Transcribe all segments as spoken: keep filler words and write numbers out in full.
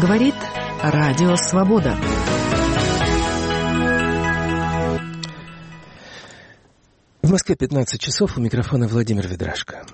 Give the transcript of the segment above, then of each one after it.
Говорит Радио Свобода. В Москве пятнадцать часов, у микрофона Владимир Ведрашко.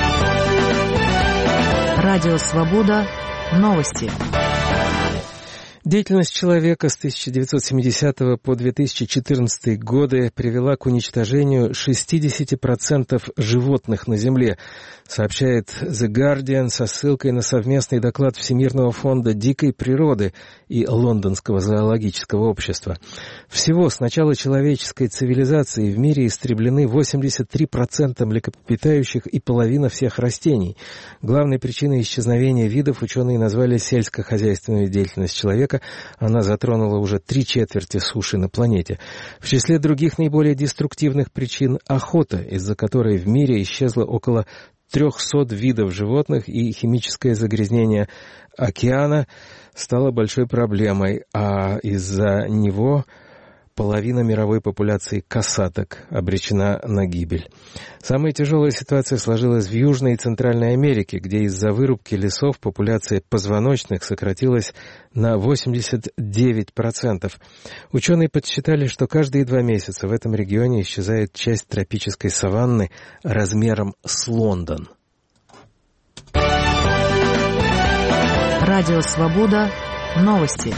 Радио Свобода. Новости. Деятельность человека с тысяча девятьсот семидесятого по две тысячи четырнадцатый годы привела к уничтожению шестьдесят процентов животных на Земле, сообщает The Guardian со ссылкой на совместный доклад Всемирного фонда дикой природы и Лондонского зоологического общества. Всего с начала человеческой цивилизации в мире истреблены восемьдесят три процента млекопитающих и половина всех растений. Главной причиной исчезновения видов ученые назвали сельскохозяйственную деятельность человека. Она затронула уже три четверти суши на планете. В числе других наиболее деструктивных причин охота, из-за которой в мире исчезло около трехсот видов животных, и химическое загрязнение океана стало большой проблемой, а из-за него половина мировой популяции касаток обречена на гибель. Самая тяжелая ситуация сложилась в Южной и Центральной Америке, где из-за вырубки лесов популяция позвоночных сократилась на восемьдесят девять процентов. Ученые подсчитали, что каждые два месяца в этом регионе исчезает часть тропической саванны размером с Лондон. Радио Свобода. Новости.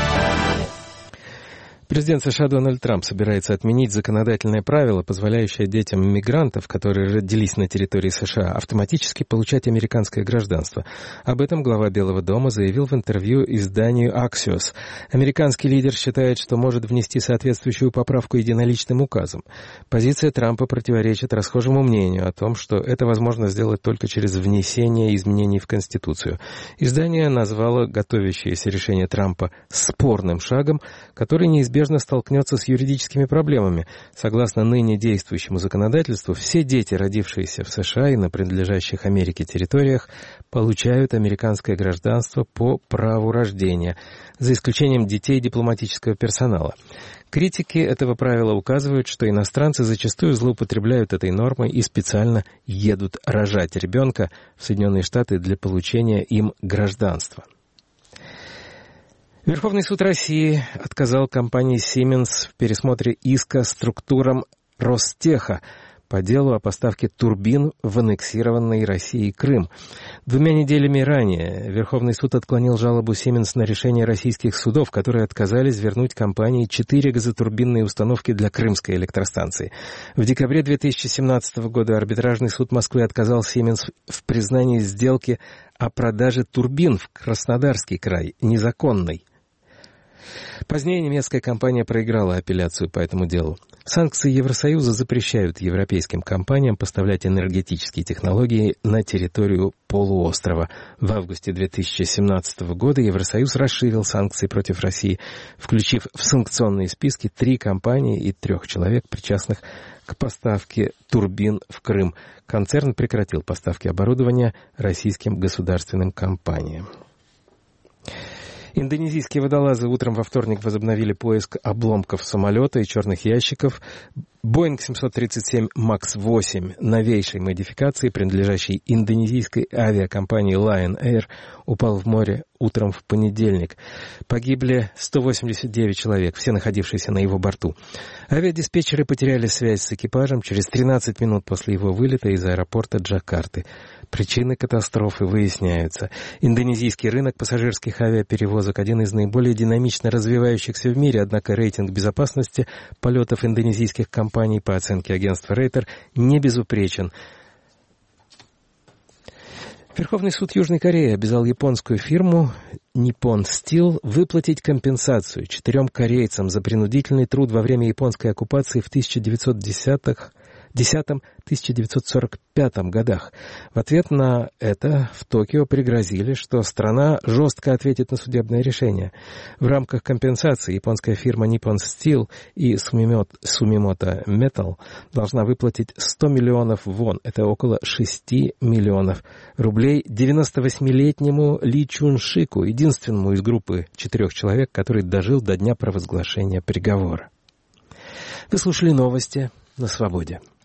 Президент США Дональд Трамп собирается отменить законодательное правило, позволяющее детям мигрантов, которые родились на территории США, автоматически получать американское гражданство. Об этом глава Белого дома заявил в интервью изданию Axios. Американский лидер считает, что может внести соответствующую поправку единоличным указом. Позиция Трампа противоречит расхожему мнению о том, что это возможно сделать только через внесение изменений в Конституцию. Издание назвало готовящееся решение Трампа спорным шагом, который неизбежно столкнется с юридическими проблемами. Согласно ныне действующему законодательству, все дети, родившиеся в США и на принадлежащих Америке территориях, получают американское гражданство по праву рождения, за исключением детей дипломатического персонала. Критики этого правила указывают, что иностранцы зачастую злоупотребляют этой нормой и специально едут рожать ребенка в Соединенные Штаты для получения им гражданства. Верховный суд России отказал компании Siemens в пересмотре иска структурам Ростеха по делу о поставке турбин в аннексированный Россией Крым. Двумя неделями ранее Верховный суд отклонил жалобу Siemens на решение российских судов, которые отказались вернуть компании четыре газотурбинные установки для Крымской электростанции. В декабре две тысячи семнадцатого года арбитражный суд Москвы отказал Siemens в признании сделки о продаже турбин в Краснодарский край незаконной. Позднее немецкая компания проиграла апелляцию по этому делу. Санкции Евросоюза запрещают европейским компаниям поставлять энергетические технологии на территорию полуострова. В августе две тысячи семнадцатого года Евросоюз расширил санкции против России, включив в санкционные списки три компании и трех человек, причастных к поставке турбин в Крым. Концерн прекратил поставки оборудования российским государственным компаниям. Индонезийские водолазы утром во вторник возобновили поиск обломков самолета и черных ящиков. Боинг семьсот тридцать семь макс восемь новейшей модификации, принадлежащей индонезийской авиакомпании Lion Air, упал в море утром в понедельник. Погибли сто восемьдесят девять человек, все находившиеся на его борту. Авиадиспетчеры потеряли связь с экипажем через тринадцать минут после его вылета из аэропорта Джакарты. Причины катастрофы выясняются. Индонезийский рынок пассажирских авиаперевозок – один из наиболее динамично развивающихся в мире, однако рейтинг безопасности полетов индонезийских компаний, по оценке агентства Рейтер, не безупречен. Верховный суд Южной Кореи обязал японскую фирму Nippon Steel выплатить компенсацию четырем корейцам за принудительный труд во время японской оккупации в тысяча девятьсот десятых десятом — тысяча девятьсот сорок пятом годах. В ответ на это в Токио пригрозили, что страна жестко ответит на судебное решение. В рамках компенсации японская фирма Nippon Steel и Sumitomo Metal должна выплатить сто миллионов вон, это около шести миллионов рублей, девяносто восьмилетнему Ли Чун-шику, единственному из группы четырех человек, который дожил до дня провозглашения приговора. Вы слушали новости на Свободе.